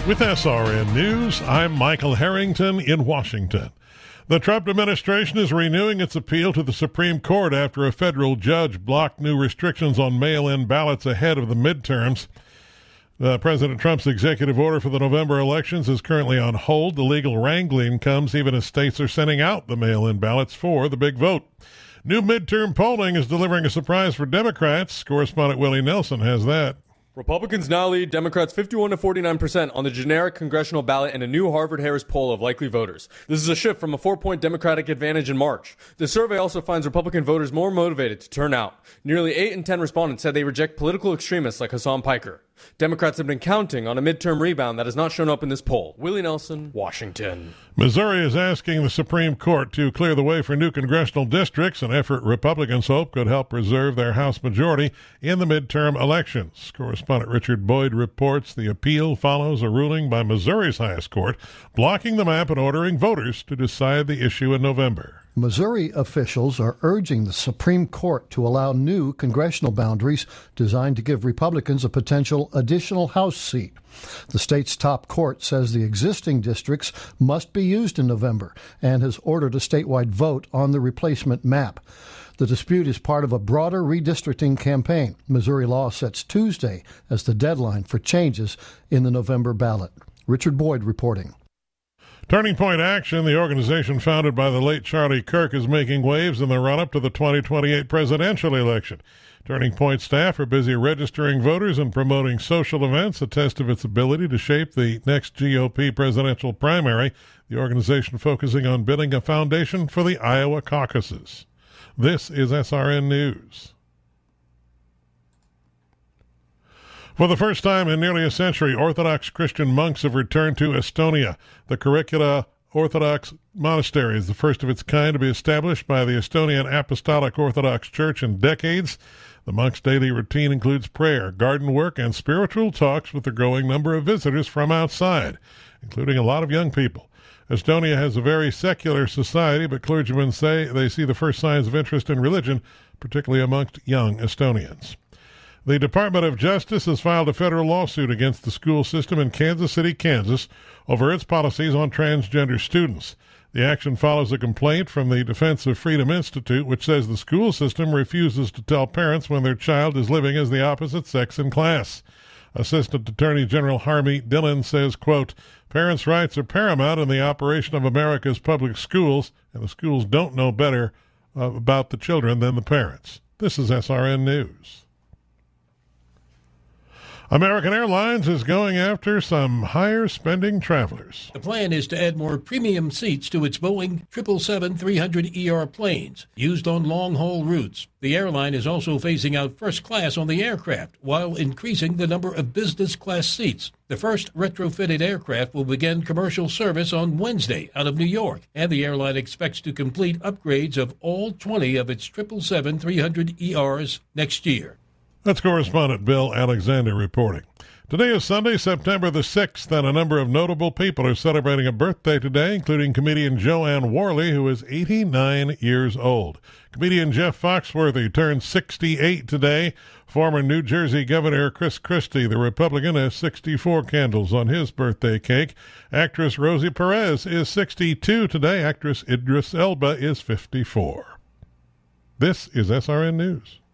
With SRN News, I'm Michael Harrington in Washington. The Trump administration is renewing its appeal to the Supreme Court after a federal judge blocked new restrictions on mail-in ballots ahead of the midterms. President Trump's executive order for the November elections is currently on hold. The legal wrangling comes even as states are sending out the mail-in ballots for the big vote. New midterm polling is delivering a surprise for Democrats. Correspondent Willie Nelson has that. Republicans now lead Democrats 51 to 49% on the generic congressional ballot in a new Harvard-Harris poll of likely voters. This is a shift from a 4-point Democratic advantage in March. The survey also finds Republican voters more motivated to turn out. Nearly 8 in 10 respondents said they reject political extremists like Hassan Piker. Democrats have been counting on a midterm rebound that has not shown up in this poll. Willie Nelson, Washington. Missouri is asking the Supreme Court to clear the way for new congressional districts, an effort Republicans hope could help preserve their House majority in the midterm elections. Correspondent Richard Boyd reports the appeal follows a ruling by Missouri's highest court blocking the map and ordering voters to decide the issue in November. Missouri officials are urging the Supreme Court to allow new congressional boundaries designed to give Republicans a potential additional House seat. The state's top court says the existing districts must be used in November and has ordered a statewide vote on the replacement map. The dispute is part of a broader redistricting campaign. Missouri law sets Tuesday as the deadline for changes in the November ballot. Richard Boyd reporting. Turning Point Action, the organization founded by the late Charlie Kirk, is making waves in the run-up to the 2028 presidential election. Turning Point staff are busy registering voters and promoting social events, a test of its ability to shape the next GOP presidential primary, the organization focusing on building a foundation for the Iowa caucuses. This is SRN News. For the first time in nearly a century, Orthodox Christian monks have returned to Estonia. The Curicula Orthodox Monastery is the first of its kind to be established by the Estonian Apostolic Orthodox Church in decades. The monks' daily routine includes prayer, garden work, and spiritual talks with a growing number of visitors from outside, including a lot of young people. Estonia has a very secular society, but clergymen say they see the first signs of interest in religion, particularly amongst young Estonians. The Department of Justice has filed a federal lawsuit against the school system in Kansas City, Kansas, over its policies on transgender students. The action follows a complaint from the Defense of Freedom Institute, which says the school system refuses to tell parents when their child is living as the opposite sex in class. Assistant Attorney General Harmeet Dillon says, quote, "Parents' rights are paramount in the operation of America's public schools, and the schools don't know better about the children than the parents." This is SRN News. American Airlines is going after some higher-spending travelers. The plan is to add more premium seats to its Boeing 777-300ER planes used on long-haul routes. The airline is also phasing out first class on the aircraft while increasing the number of business class seats. The first retrofitted aircraft will begin commercial service on Wednesday out of New York, and the airline expects to complete upgrades of all 20 of its 777-300ERs next year. That's correspondent Bill Alexander reporting. Today is Sunday, September the 6th, and a number of notable people are celebrating a birthday today, including comedian Joanne Worley, who is 89 years old. Comedian Jeff Foxworthy turned 68 today. Former New Jersey Governor Chris Christie, the Republican, has 64 candles on his birthday cake. Actress Rosie Perez is 62 today. Actress Idris Elba is 54. This is SRN News.